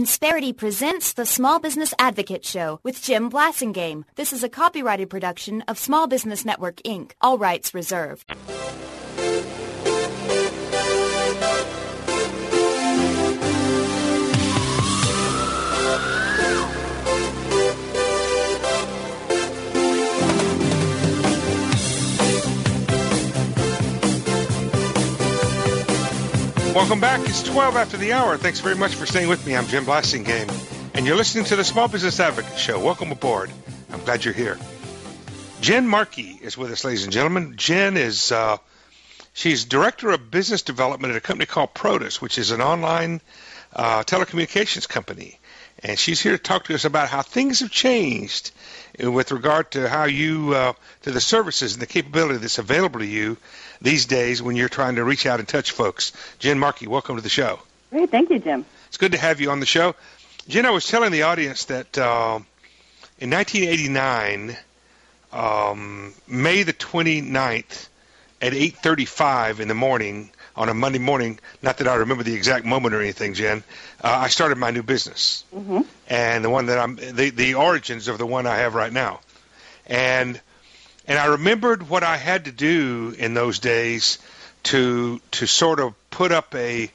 Insperity presents the Small Business Advocate Show with Jim Blasingame. This is a copyrighted production of Small Business Network, Inc. All rights reserved. Welcome back. It's 12 after the hour. Thanks very much for staying with me. I'm Jim Blasingame, and you're listening to the Small Business Advocate Show. Welcome aboard. I'm glad you're here. Jen Markey is with us, ladies and gentlemen. Jen is she's Director of Business Development at a company called Protus, which is an online telecommunications company. And she's here to talk to us about how things have changed with regard to how you, to the services and the capability that's available to you these days when you're trying to reach out and touch folks. Jen Markey, welcome to the show. Great. Thank you, Jim. It's good to have you on the show. Jen, I was telling the audience that in 1989, May the 29th at 8:35 in the morning, on a Monday morning, not that I remember the exact moment or anything, Jen, I started my new business. Mm-hmm. And the one that the origins of the one I have right now. And I remembered what I had to do in those days to sort of put up a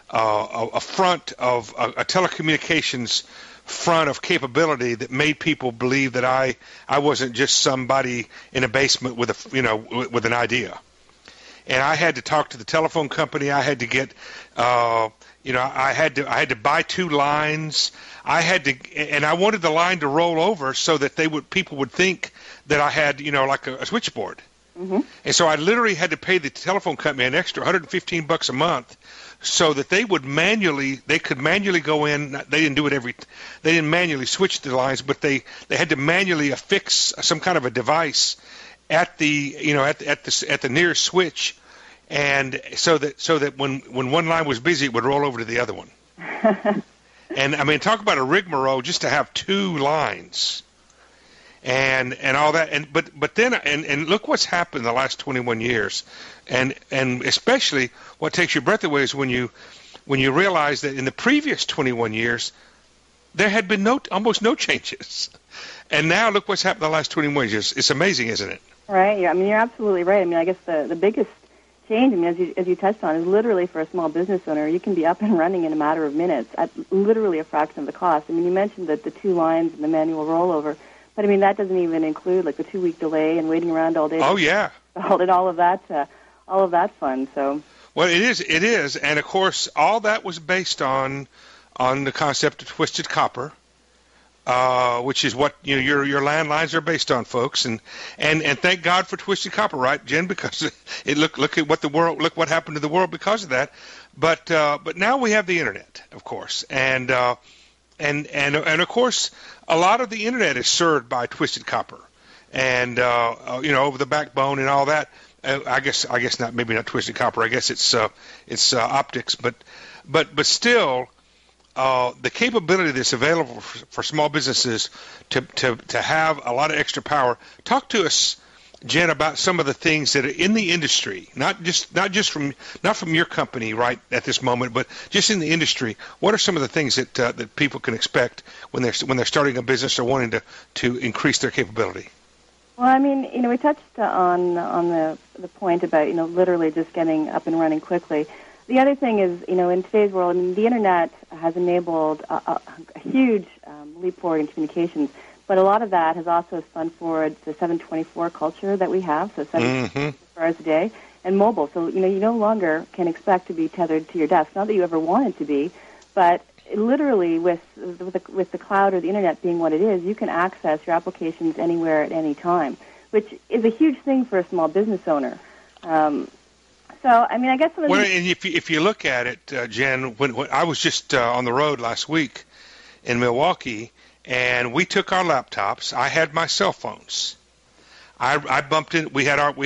front of a telecommunications front of capability that made people believe that I wasn't just somebody in a basement with an idea. And I had to talk to the telephone company. I had to get, I had to buy 2 lines. And I wanted the line to roll over so that people would think that I had, like a switchboard. Mm-hmm. And so I literally had to pay the telephone company an extra $115 a month so that they could manually go in. They didn't do it they didn't manually switch the lines, but they had to manually affix some kind of a device at the nearest switch, and so that when one line was busy, it would roll over to the other one. And I mean, talk about a rigmarole just to have 2 lines, and all that. But then look what's happened in the last 21 years, and especially what takes your breath away is when you realize that in the previous 21 years there had been almost no changes, and now look what's happened in the last 21 years. It's amazing, isn't it? Right. Yeah. I mean, you're absolutely right. I mean, I guess the biggest change, I mean, as you touched on, is literally for a small business owner, you can be up and running in a matter of minutes at literally a fraction of the cost. I mean, you mentioned that the 2 lines and the manual rollover, but I mean, that doesn't even include like the 2-week delay and waiting around all day. Oh yeah. All of that fun. So. Well, it is, and of course, all that was based on the concept of twisted copper. Which is what your landlines are based on, folks, and thank God for twisted copper, right, Jen? Because look at what happened to the world because of that. But now we have the internet, of course, and of course a lot of the internet is served by twisted copper, and over the backbone and all that. I guess not, maybe not twisted copper. I guess it's optics, but still. The capability that's available for small businesses to have a lot of extra power. Talk to us, Jen, about some of the things that are in the industry, not from your company right at this moment, but just in the industry. What are some of the things that people can expect when they're starting a business or wanting to increase their capability? Well, I mean, we touched on the point about literally just getting up and running quickly. The other thing is, in today's world, I mean, the Internet has enabled a huge leap forward in communications, but a lot of that has also spun forward the 7/24 culture that we have, so 7 hours a day, and mobile. So, you no longer can expect to be tethered to your desk. Not that you ever wanted to be, but literally with the cloud or the Internet being what it is, you can access your applications anywhere at any time, which is a huge thing for a small business owner. So, I mean, I guess... and if you look at it, Jen, when I was just on the road last week in Milwaukee, and we took our laptops. I had my cell phones. I bumped in. We had our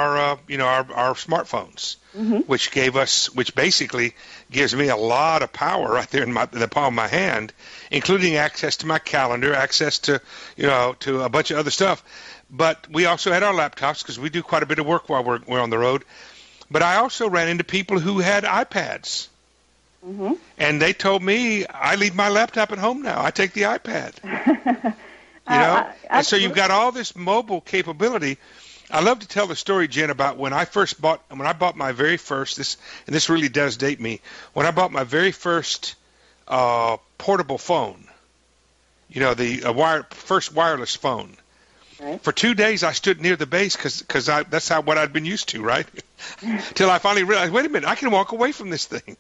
smartphones, which basically gives me a lot of power right there in the palm of my hand, including access to my calendar, access to to a bunch of other stuff. But we also had our laptops because we do quite a bit of work while we're on the road. But I also ran into people who had iPads. Mm-hmm. And they told me I leave my laptop at home now. I take the iPad. And so you've got all this mobile capability. I love to tell the story, Jen, about when I bought my very first, this really does date me, when I bought my very first portable phone, the first wireless phone. Right. For 2 days, I stood near the base because that's what I'd been used to, right? Till I finally realized, wait a minute, I can walk away from this thing.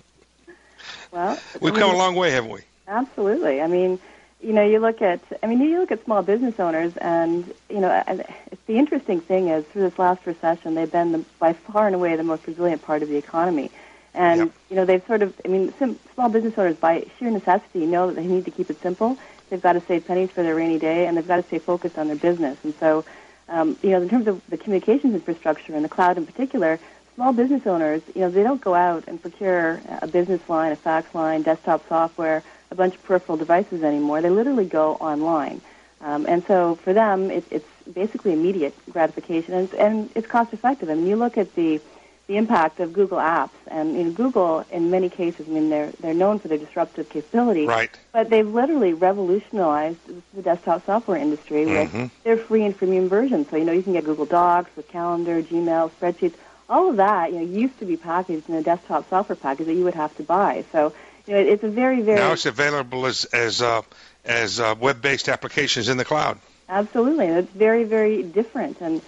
Well, we've come a long way, haven't we? Absolutely. I mean, you look at small business owners, and the interesting thing is through this last recession, they've been by far and away the most resilient part of the economy. And they've small business owners by sheer necessity know that they need to keep it simple. They've got to save pennies for their rainy day, and they've got to stay focused on their business. And so, in terms of the communications infrastructure and the cloud in particular, small business owners, they don't go out and procure a business line, a fax line, desktop software, a bunch of peripheral devices anymore. They literally go online. And so for them, it's basically immediate gratification, and it's cost effective. I mean, you look at the impact of Google Apps, and Google, in many cases, they're known for their disruptive capability, right? But they've literally revolutionized the desktop software industry with their free and freemium versions. So you can get Google Docs with Calendar, Gmail, spreadsheets. All of that used to be packaged in a desktop software package that you would have to buy. So it's a very, very now it's available as web-based applications in the cloud. Absolutely, and it's very, very different. And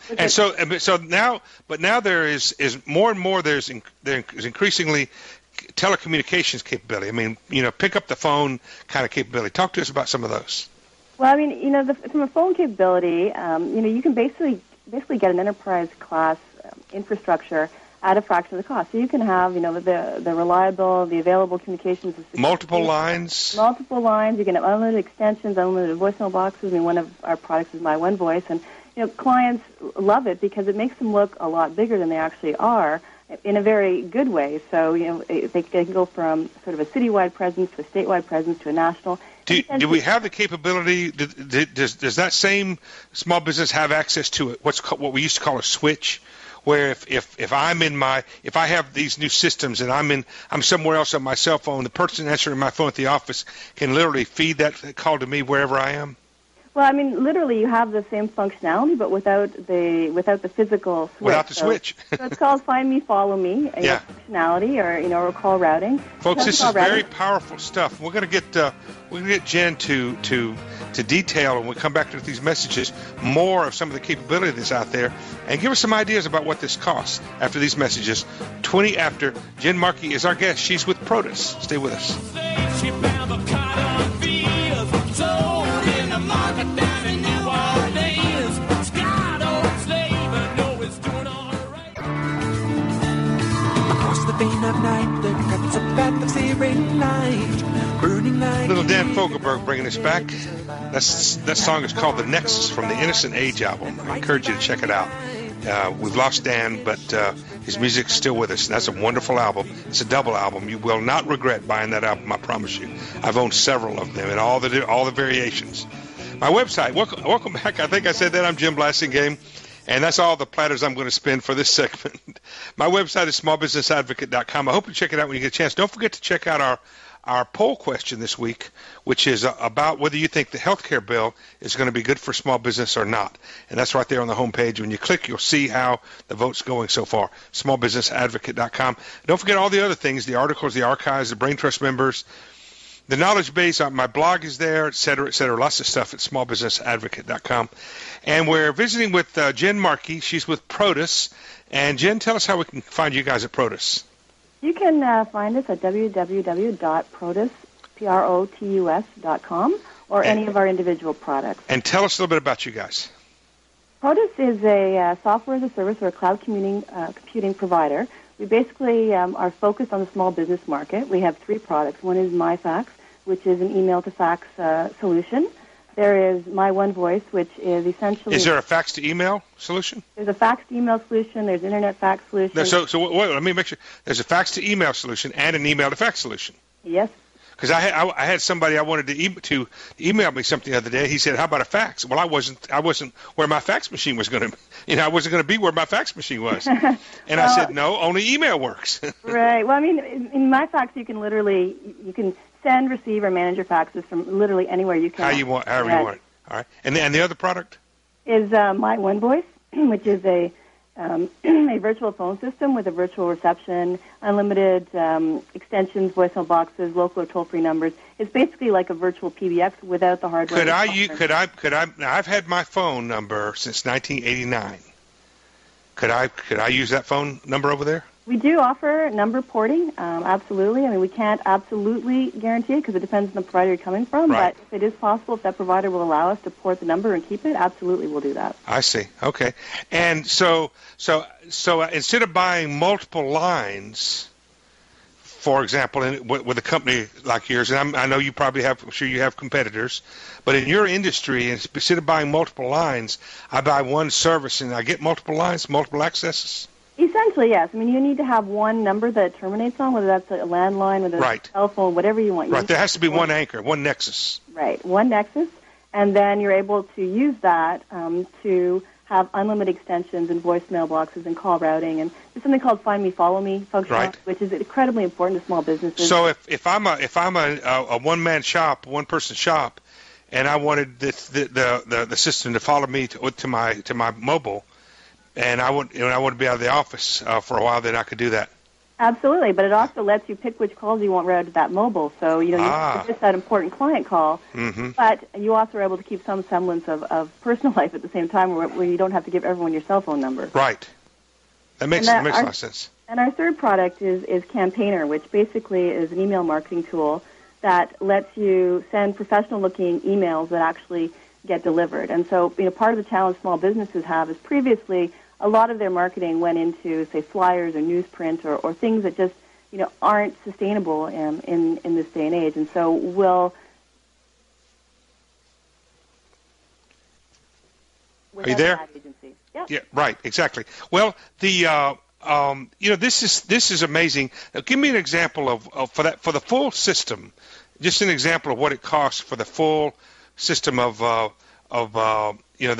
so now there is more and more there is increasingly telecommunications capability. I mean, pick up the phone kind of capability. Talk to us about some of those. Well, from a phone capability, you can basically get an enterprise class infrastructure at a fraction of the cost. So you can have, the reliable, the available communications. Multiple lines. Multiple lines. You can have unlimited extensions, unlimited voicemail boxes. One of our products is My One Voice, and clients love it because it makes them look a lot bigger than they actually are in a very good way. So they can go from sort of a citywide presence to a statewide presence to a national. Do we have the capability? Does that same small business have access to what we used to call a switch? Where if I have these new systems and I'm somewhere else on my cell phone, the person answering my phone at the office can literally feed that call to me wherever I am? Well, literally you have the same functionality, but without the physical switch. Without the switch. So it's called Find Me, Follow Me functionality, or call routing. Folks, this is very powerful stuff. We're going to get Jen to detail, when we come back to these messages, more of some of the capability that's out there, and give us some ideas about what this costs after these messages. 20 after. Jen Markey is our guest. She's with Protus. Stay with us. Little Dan Fogelberg bringing us back. That song is called The Nexus from the Innocent Age album. I encourage you to check it out. We've lost Dan, but his music's still with us. That's a wonderful album. It's a double album. You will not regret buying that album, I promise you. I've owned several of them and all the variations. My website, welcome back. I think I said that. I'm Jim Blasingame. And that's all the platters I'm going to spend for this segment. My website is smallbusinessadvocate.com. I hope you check it out when you get a chance. Don't forget to check out our poll question this week, which is about whether you think the health care bill is going to be good for small business or not. And that's right there on the homepage. When you click, you'll see how the vote's going so far. Smallbusinessadvocate.com. Don't forget all the other things, the articles, the archives, the Brain Trust members, the knowledge base. My blog is there, et cetera, et cetera. Lots of stuff at smallbusinessadvocate.com. And we're visiting with Jen Markey. She's with Protus. And Jen, tell us how we can find you guys at Protus. You can find us at www.protus.com or any of our individual products. And tell us a little bit about you guys. Protus is a software as a service or a cloud computing provider. We basically are focused on the small business market. We have three products. One is MyFax, which is an email-to-fax solution. There is My One Voice, which is essentially... Is there a fax-to-email solution? There's a fax-to-email solution. There's internet fax solution. So wait, let me make sure. There's a fax-to-email solution and an email-to-fax solution. Yes. Because I had somebody I wanted to email me something the other day. He said, "How about a fax?" Well, I wasn't where my fax machine was going to. I wasn't going to be where my fax machine was. And I said, "No, only email works." Right. Well, I mean, in my fax, you can send, receive, or manage your faxes from literally anywhere you can. However you want it. All right. And the other product is My One Voice, which is a virtual phone system with a virtual reception, unlimited extensions, voicemail boxes, local or toll-free numbers. It's basically like a virtual PBX without the hardware. Could I? Now, I've had my phone number since 1989. Could I use that phone number over there? We do offer number porting, absolutely. I mean, we can't absolutely guarantee it because it depends on the provider you're coming from. Right. But if it is possible, if that provider will allow us to port the number and keep it, absolutely we'll do that. I see. Okay. And so instead of buying multiple lines, for example, with a company like yours, and I know you probably have, I'm sure you have competitors, but in your industry, instead of buying multiple lines, I buy one service and I get multiple lines, multiple accesses? Essentially, yes. I mean, you need to have one number that it terminates on, whether that's a landline, whether it's a cell phone, whatever you want. Right. There has to be one anchor, one nexus. Right. One nexus, and then you're able to use that to have unlimited extensions and voicemail boxes and call routing. And there's something called Find Me, Follow Me functionality, which is incredibly important to small businesses. So if I'm a one-man shop, one-person shop, and I wanted the system to follow me to my mobile, and I want to be out of the office for a while, then I could do that. Absolutely, but it also lets you pick which calls you want routed to that mobile. So you just that important client call, but you also are able to keep some semblance of personal life at the same time, where you don't have to give everyone your cell phone number. Right. That makes a lot of sense. And our third product is Campaigner, which basically is an email marketing tool that lets you send professional-looking emails that actually get delivered. And so, part of the challenge small businesses have is previously a lot of their marketing went into, say, flyers or newsprint or things that just, aren't sustainable in this day and age. And so Are you there? Yep. Yeah, right, exactly. Well, this is amazing. Now, give me an example of for the full system, just an example of what it costs for the full system of the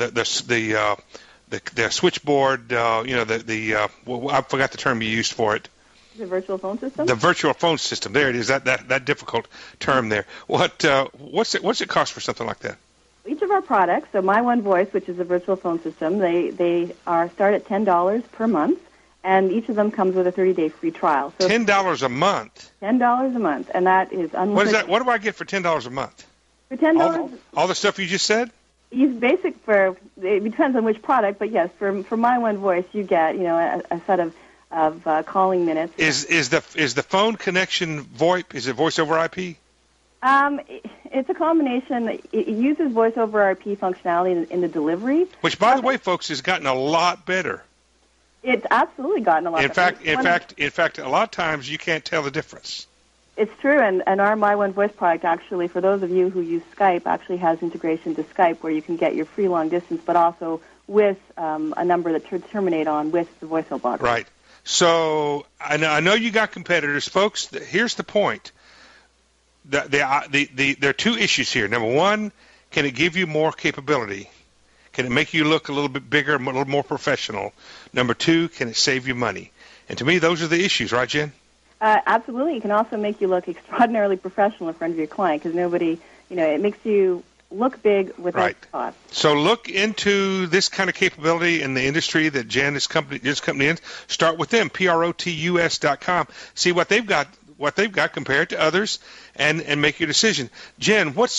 switchboard, I forgot the term you used for it. The virtual phone system? The virtual phone system. There it is, that difficult term there. What's it cost for something like that? Each of our products, so My One Voice, which is a virtual phone system, they start at $10 per month, and each of them comes with a 30-day free trial. So $10 a month? $10 a month, and that is unlimited. What is that? What do I get for $10 a month? For $10? All the stuff you just said? It depends on which product, but yes, for My One Voice, you get a set of calling minutes. Is the phone connection VoIP? Is it voice over IP? It's a combination. It uses voice over IP functionality in the delivery. Which, by the way, folks, has gotten a lot better. It's absolutely gotten a lot better. In fact, a lot of times you can't tell the difference. It's true, and our My One Voice product actually, for those of you who use Skype, actually has integration to Skype where you can get your free long distance, but also with a number that terminate on with the voicemail box. Right. So I know you got competitors, folks. Here's the point. There are two issues here. Number one, can it give you more capability? Can it make you look a little bit bigger, a little more professional? Number two, can it save you money? And to me, those are the issues, right, Jen? Absolutely. It can also make you look extraordinarily professional in front of your client because nobody, it makes you look big without cost. So look into this kind of capability in the industry that Jen's company in. Start with them, protus.com. See what they've got compared to others, and make your decision. Jen, what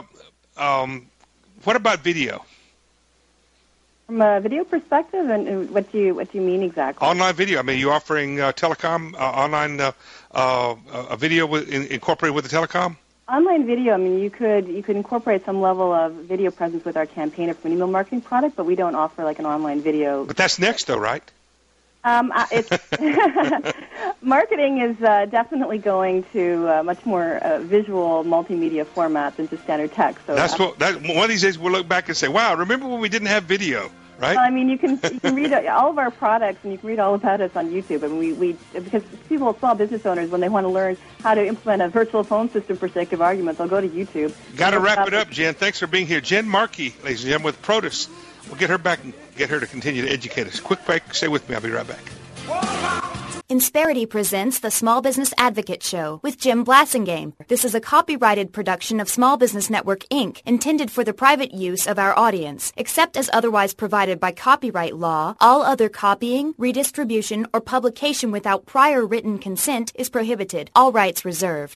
about video? From a video perspective, and what do you mean exactly? Online video. I mean, you offering telecom online a video incorporated with the telecom? Online video. I mean, you could incorporate some level of video presence with our Campaigner from an email marketing product, but we don't offer like an online video. But that's next, though, right? Marketing is definitely going to much more visual multimedia format than just standard text. So one of these days we'll look back and say, "Wow, remember when we didn't have video?" right? I mean, you can read all of our products, and you can read all about us on YouTube. And we because people, small business owners, when they want to learn how to implement a virtual phone system for sake of argument, they'll go to YouTube. Got to wrap it up, Jen. Thanks for being here. Jen Markey, ladies and gentlemen, with Protus. We'll get her back and get her to continue to educate us. Quick break. Stay with me. I'll be right back. Insperity presents the Small Business Advocate Show with Jim Blasingame. This is a copyrighted production of Small Business Network, Inc., intended for the private use of our audience. Except as otherwise provided by copyright law, all other copying, redistribution, or publication without prior written consent is prohibited. All rights reserved.